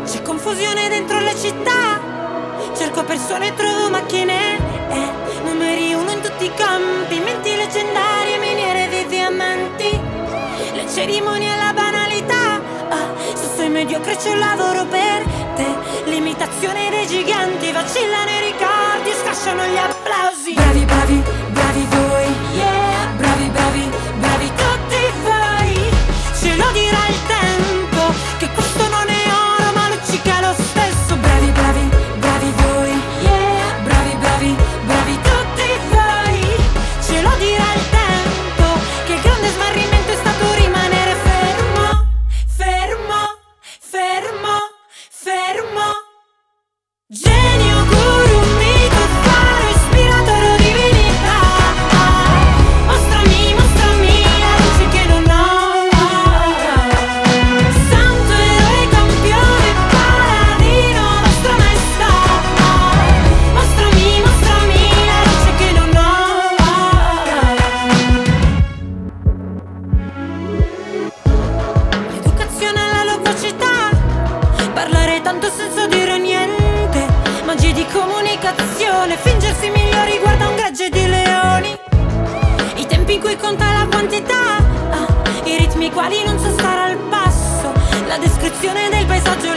C'è confusione dentro le città, cerco persone e trovo macchine, numeri uno in tutti i campi, menti leggendarie, miniere di diamanti, le cerimonie e la banalità. Se sei mediocre c'è un lavoro per te, l'imitazione dei giganti, vacillano i ricordi, scasciano gli applausi. Bravi, bravi, bravi voi, yeah, bravi, bravi, bravi tutti voi. Ce lo dirà il tempo, che questo non è oro ma luccica lo stesso. Bravi, bravi, bravi voi, yeah, bravi, bravi, bravi tutti voi. Ce lo dirà il tempo, che il grande smarrimento è stato rimanere fermo, fermo, fermo, fermo. Genio, guru, mito, faro, ispiratore o divinità, mostrami, mostrami la luce che non ho. Santo eroe, campione, paladino, vostra maestà, mostrami, mostrami la luce che non ho. L'educazione alla logicità, parlare tanto senza dire niente, magie di comunicazione, fingersi migliori, guarda un gregge di leoni. I tempi in cui conta la quantità, i ritmi quali non so stare al passo, la descrizione del paesaggio